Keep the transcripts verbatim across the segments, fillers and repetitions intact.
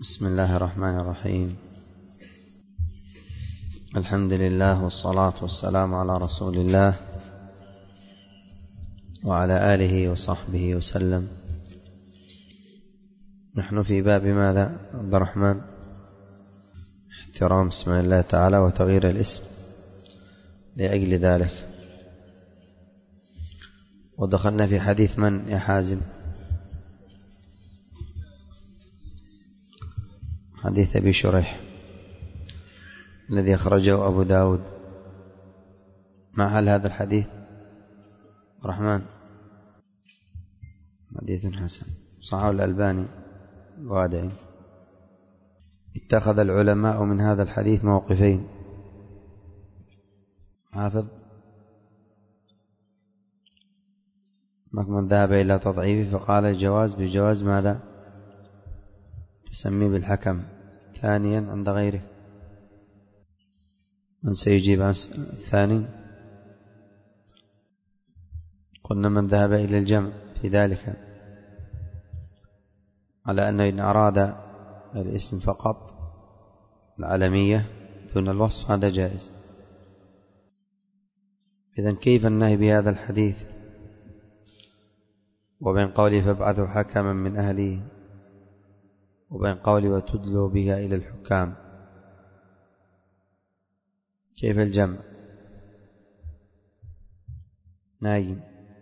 بسم الله الرحمن الرحيم. الحمد لله والصلاة والسلام على رسول الله وعلى آله وصحبه وسلم. نحن في باب ماذا عبد الرحمن؟ احترام اسم الله تعالى وتغيير الاسم لأجل ذلك. ودخلنا في حديث من يا حازم؟ حديث أبي شريح الذي أخرجه أبو داود. ما هل هذا الحديث الرحمن؟ حديث حسن صححه الألباني الوادعي. اتخذ العلماء من هذا الحديث موقفين. حافظ من ذهب إلى تضعيفه فقال الجواز بجواز ماذا؟ تسميه بالحكم. ثانيا عند غيره من سيجيب عن الثاني؟ قلنا من ذهب إلى الجمع في ذلك على أنه إن أراد الاسم فقط العلمية دون الوصف هذا جائز. إذن كيف النهي بهذا الحديث وبين قوله فابعثوا حكما من أهله وبين قوله وتدلوا بها إلى الحكام؟ كيف الجمع؟ نايم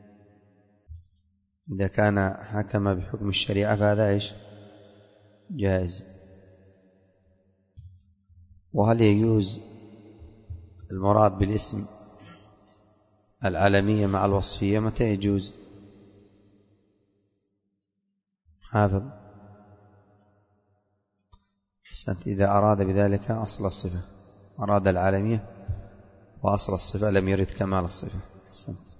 إذا كان حكم بحكم الشريعة فهذا إيش؟ جائز. وهل يجوز المراد بالاسم العلمية مع الوصفية؟ متى يجوز؟ حافظ حسنت. إذا أراد بذلك أصل الصفة، أراد العالمية وأصل الصفة لم يرد كمال الصفة. حسنت.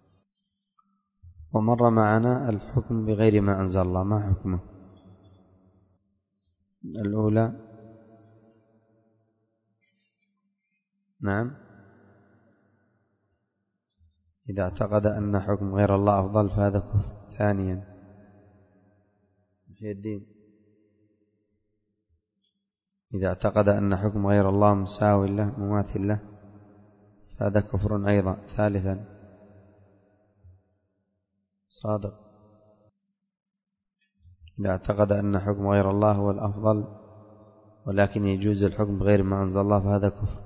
ومر معنا الحكم بغير ما أنزل الله. ما حكمه؟ الأولى نعم إذا اعتقد أن حكم غير الله أفضل فهذا كفر. ثانيا محي الدين إذا اعتقد أن حكم غير الله مساوي له مماثل له فهذا كفر أيضا. ثالثا صادق إذا اعتقد أن حكم غير الله هو الأفضل ولكن يجوز الحكم بغير ما أنزل الله فهذا كفر.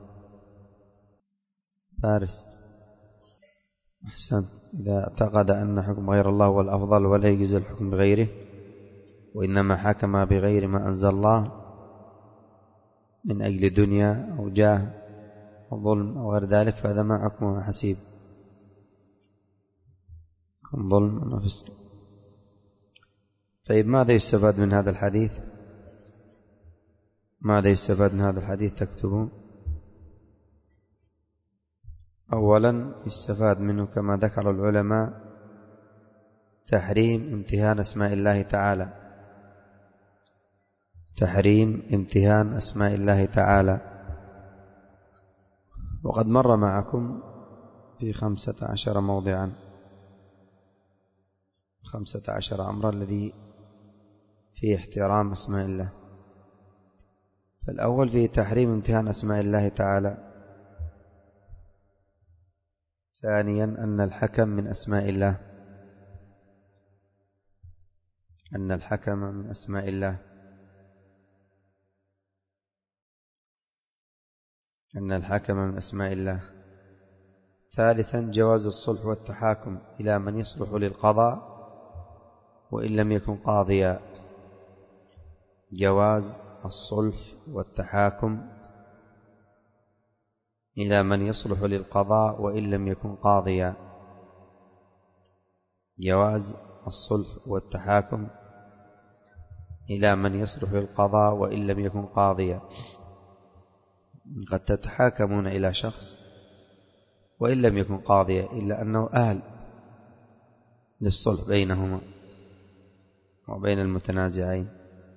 فارس أحسنت. إذا اعتقد أن حكم غير الله هو الأفضل ولا يجوز الحكم بغيره وإنما حكم بغير ما أنزل الله من أجل دنيا أو جاه أو ظلم أو غير ذلك فهذا ما حكمه حسيب، كن ظلم ونفس. طيب ماذا يستفاد من هذا الحديث؟ ماذا يستفاد من هذا الحديث تكتبون؟ أولا يستفاد منه كما ذكر العلماء تحريم امتهان أسماء الله تعالى، تحريم امتهان أسماء الله تعالى. وقد مر معكم في خمسة عشر موضعا، خمسة عشر أمر الذي فيه احترام أسماء الله. فالأول فيه تحريم امتهان أسماء الله تعالى. ثانيا أن الحكم من أسماء الله، أن الحكم من أسماء الله. أن الحكم من أسماء الله. ثالثا جواز الصلح والتحاكم إلى من يصلح للقضاء وإن لم يكن قاضيا. جواز الصلح والتحاكم إلى من يصلح للقضاء وإن لم يكن قاضيا. جواز الصلح والتحاكم إلى من يصلح للقضاء وإن لم يكن قاضيا. قد تتحاكمون إلى شخص وإن لم يكن قاضيا إلا أنه أهل للصلح بينهما وبين المتنازعين.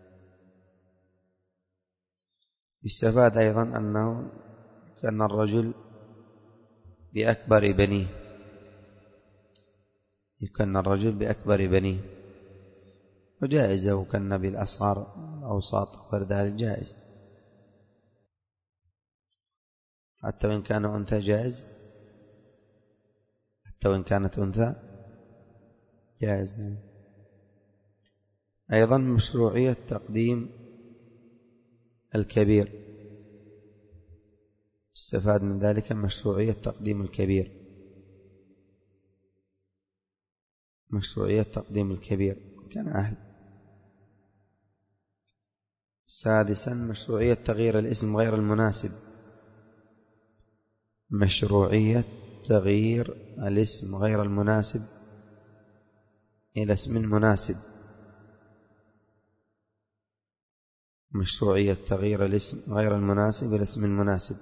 يستفاد أيضا أنه كان الرجل بأكبر بنيه، يكن الرجل بأكبر بنيه وجائزة كان بالأصغر أوساط غير ذلك جائز، حتى وإن كان أنثى جائز، حتى وإن كانت أنثى جائز. أيضا مشروعية تقديم الكبير، استفاد من ذلك مشروعية تقديم الكبير، مشروعية تقديم الكبير كان أهل. سادسا مشروعية تغيير الاسم غير المناسب، مشروعية تغيير الاسم غير المناسب إلى اسم مناسب، مشروعية تغيير الاسم غير المناسب إلى اسم مناسب.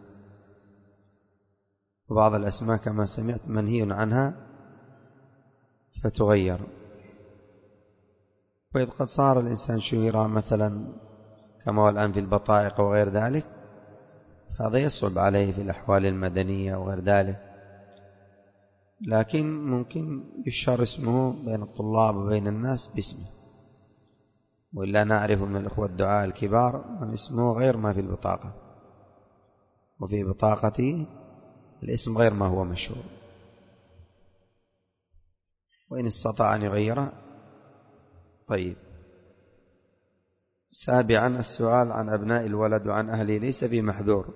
وبعض الأسماء كما سمعت منهي عنها فتغير، وإذ قد صار الإنسان شهيرا مثلا كما هو الآن في البطائق وغير ذلك، هذا يصعب عليه في الأحوال المدنية وغير ذلك، لكن ممكن يشهر اسمه بين الطلاب وبين الناس باسمه. وإلا نعرف من الأخوة الدعاء الكبار من اسمه غير ما في البطاقة، وفي بطاقته الاسم غير ما هو مشهور، وإن استطاع أن يغيره طيب. سابعا السؤال عن أبناء الولد وعن أهله ليس بمحذور،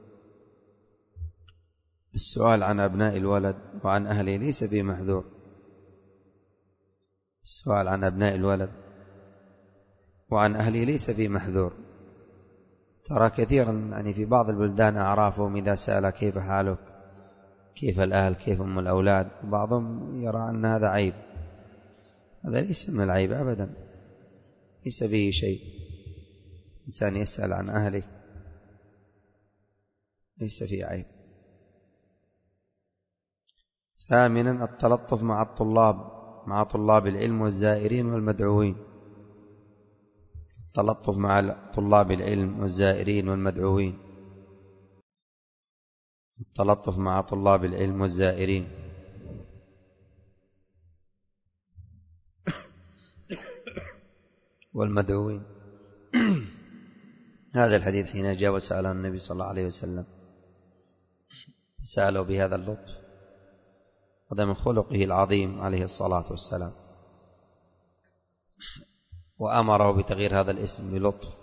السؤال عن أبناء الولد وعن أهله ليس بمحذور، السؤال عن أبناء الولد وعن أهله ليس بمحذور. ترى كثيرا يعني في بعض البلدان أعرافهم إذا سأل كيف حالك، كيف الأهل، كيف هم الأولاد، بعضهم يرى أن هذا عيب. هذا ليس من العيب أبدا، ليس به شيء. إنسان يسأل عن أهله ليس فيه عيب. ثامنا التلطف مع الطلاب، مع طلاب العلم والزائرين والمدعوين، التلطف مع طلاب العلم والزائرين والمدعوين، التلطف مع طلاب العلم والزائرين. والمدعوين. هذا الحديث حين جاء وسأل النبي صلى الله عليه وسلم سأله بهذا اللطف، هذا من خلقه العظيم عليه الصلاة والسلام، وأمره بتغيير هذا الاسم بلطف.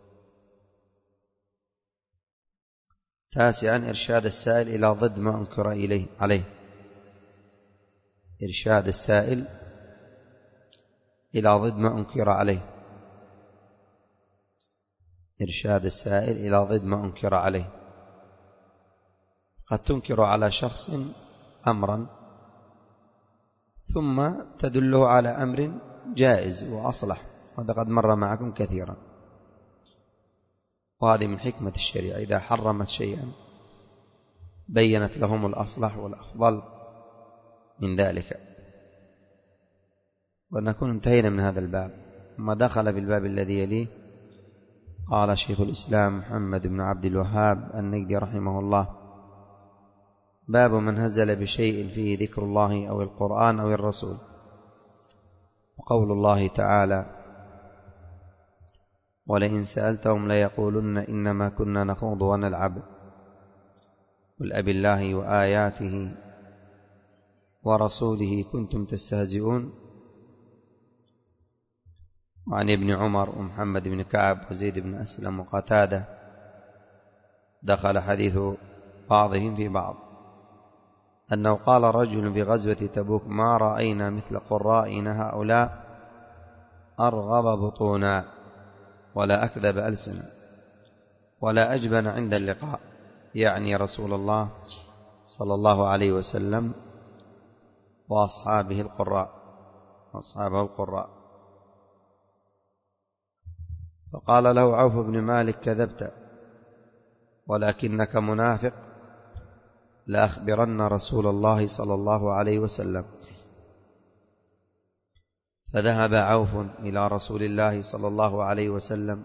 تاسعا إرشاد السائل إلى ضد ما أنكر إليه عليه، إرشاد السائل إلى ضد ما أنكر عليه، إرشاد السائل إلى ضد ما أنكر عليه. قد تنكر على شخص أمرا ثم تدله على أمر جائز وأصلح، وهذا قد مر معكم كثيرا. وهذه من حكمة الشريعة، إذا حرمت شيئا بينت لهم الأصلح والأفضل من ذلك. ونكون انتهينا من هذا الباب. ثم دخل في الباب الذي يليه قال شيخ الإسلام محمد بن عبد الوهاب النجدي رحمه الله: باب من هزل بشيء فيه ذكر الله أو القرآن أو الرسول. وقول الله تعالى: ولئن سألتهم ليقولن إنما كنا نخوض ونلعب قل أب الله وآياته ورسوله كنتم تستهزئون. وعن ابن عمر ومحمد بن كعب وزيد بن أسلم وقتادة دخل حديث بعضهم في بعض أنه قال رجل في غزوة تبوك: ما رأينا مثل قرائنا هؤلاء أرغب بطونا ولا أكذب ألسنا ولا أجبن عند اللقاء، يعني رسول الله صلى الله عليه وسلم وأصحابه القراء وأصحابه القراء. فقال له عوف بن مالك: كذبت ولكنك منافق، لأخبرن رسول الله صلى الله عليه وسلم. فذهب عوف إلى رسول الله صلى الله عليه وسلم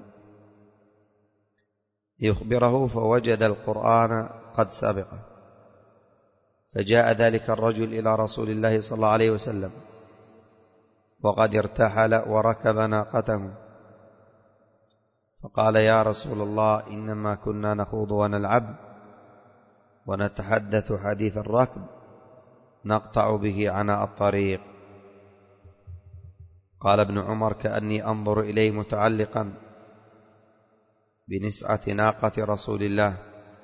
يخبره، فوجد القرآن قد سبقه. فجاء ذلك الرجل إلى رسول الله صلى الله عليه وسلم وقد ارتحل وركب ناقته، فقال: يا رسول الله، إنما كنا نخوض ونلعب ونتحدث حديث الركب نقطع به عناء الطريق. قال ابن عمر: كأني أنظر إليه متعلقا بنسعة ناقة رسول الله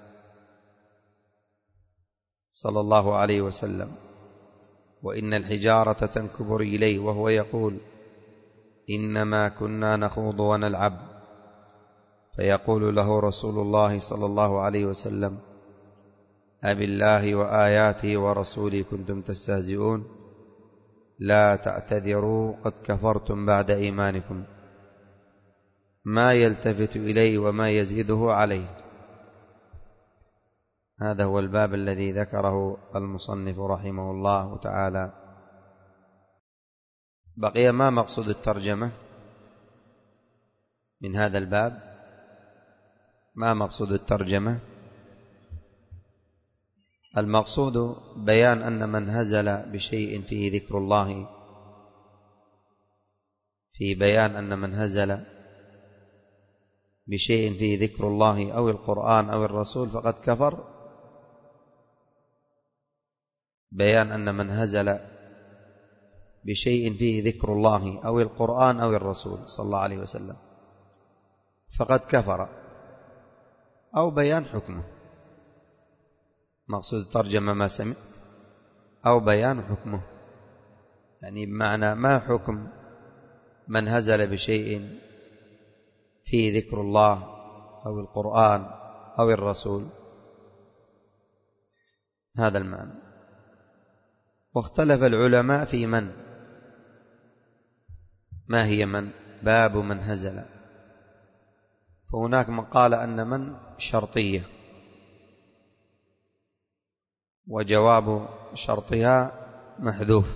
صلى الله عليه وسلم، وإن الحجارة تنكب رجليه وهو يقول: إنما كنا نخوض ونلعب. فيقول له رسول الله صلى الله عليه وسلم: أبالله وآياته ورسوله كنتم تستهزئون؟ لا تعتذروا قد كفرتم بعد إيمانكم. ما يلتفت إليه وما يزيده عليه. هذا هو الباب الذي ذكره المصنف رحمه الله تعالى. بقي ما مقصود الترجمة من هذا الباب؟ ما مقصود الترجمة؟ المقصود بيان أن من هزل بشيء فيه ذكر الله، في بيان أن من هزل بشيء فيه ذكر الله أو القرآن أو الرسول فقد كفر. بيان أن من هزل بشيء فيه ذكر الله أو القرآن أو الرسول صلى الله عليه وسلم فقد كفر، أو بيان حكمه. مقصود الترجمة ما سمعت، أو بيان حكمه، يعني بمعنى ما حكم من هزل بشيء فيه ذكر الله أو القرآن أو الرسول، هذا المعنى. واختلف العلماء في من، ما هي من، باب من هزل. فهناك من قال أن من شرطية، وجواب شرطها محذوف،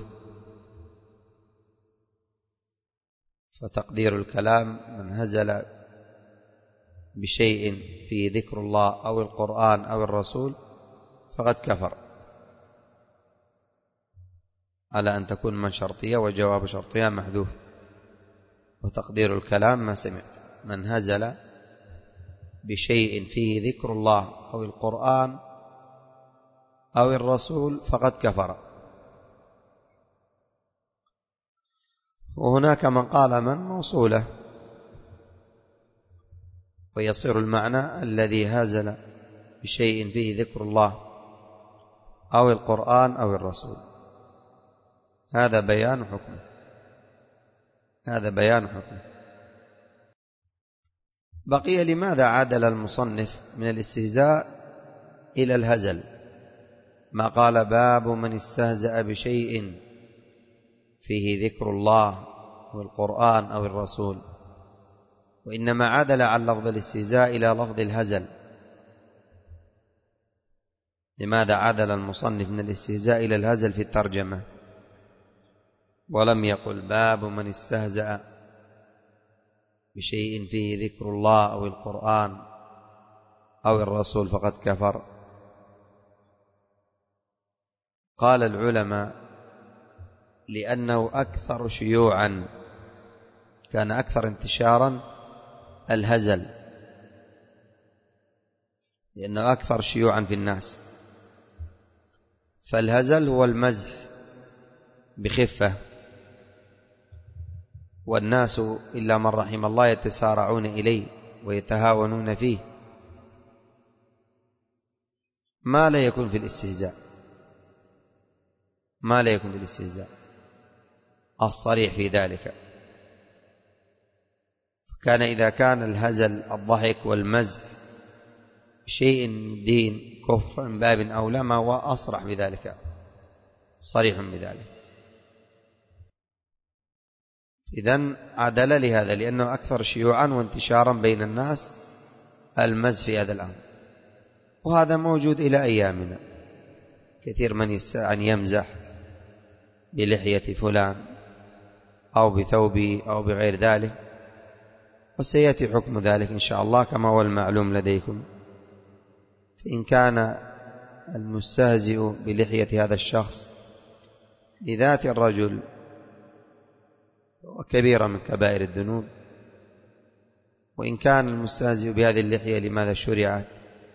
فتقدير الكلام: من هزل بشيء فيه ذكر الله أو القرآن أو الرسول فقد كفر، على أن تكون من شرطية وجواب شرطها محذوف، وتقدير الكلام ما سمعت. من هزل بشيء فيه ذكر الله أو القرآن أو الرسول فقد كفر. وهناك من قال من موصولة، ويصير المعنى الذي هزل بشيء فيه ذكر الله أو القرآن أو الرسول. هذا بيان حكمه، هذا بيان حكمه. بقي لماذا عدل المصنف من الاستهزاء إلى الهزل؟ ما قال باب من استهزأ بشيء فيه ذكر الله والقرآن أو الرسول، وإنما عدل عن لفظ الاستهزاء إلى لفظ الهزل. لماذا عدل المصنف من الاستهزاء إلى الهزل في الترجمة، ولم يقل باب من استهزأ بشيء فيه ذكر الله أو القرآن أو الرسول فقد كفر؟ قال العلماء: لأنه أكثر شيوعا، كان أكثر انتشارا الهزل، لأنه أكثر شيوعا في الناس. فالهزل هو المزح بخفة، والناس إلا من رحم الله يتسارعون إليه ويتهاونون فيه، ما لا يكون في الاستهزاء، ما لا يكون في الاستهزاء الصريح في ذلك. كان إذا كان الهزل الضحك والمزح شيء دين كفر من باب أولى ما هو أصرح بذلك، صريح بذلك. إذن عدل لهذا، لأنه أكثر شيوعا وانتشارا بين الناس المزح في هذا الأمر، وهذا موجود إلى أيامنا. كثير من يستطيع أن يمزح بلحية فلان أو بثوبه أو بغير ذلك، وسيأتي حكم ذلك إن شاء الله كما هو المعلوم لديكم. فإن كان المستهزئ بلحية هذا الشخص لذات الرجل وكبيرة من كبائر الذنوب. وإن كان المستهزئ بهذه اللحية لماذا شرعت،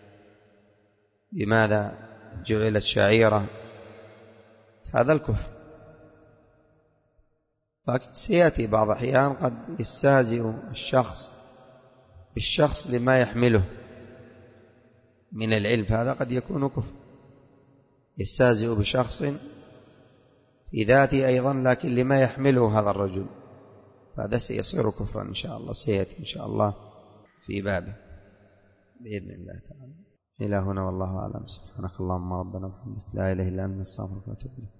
لماذا جعلت شعيرة، هذا الكفر. لكن سيأتي بعض الأحيان قد يستهزئ الشخص بالشخص لما يحمله من العلم، فهذا قد يكون كفر. يستهزئ بشخص في ذاته أيضا لكن لما يحمله هذا الرجل، فهذا سيصير كفرا إن شاء الله، سيأتي إن شاء الله في بابه بإذن الله تعالى. إلى هنا والله أعلم. سبحانك اللهم ربنا وبحمدك، لا إله إلا أنت، نستغفرك ونتوب إليك.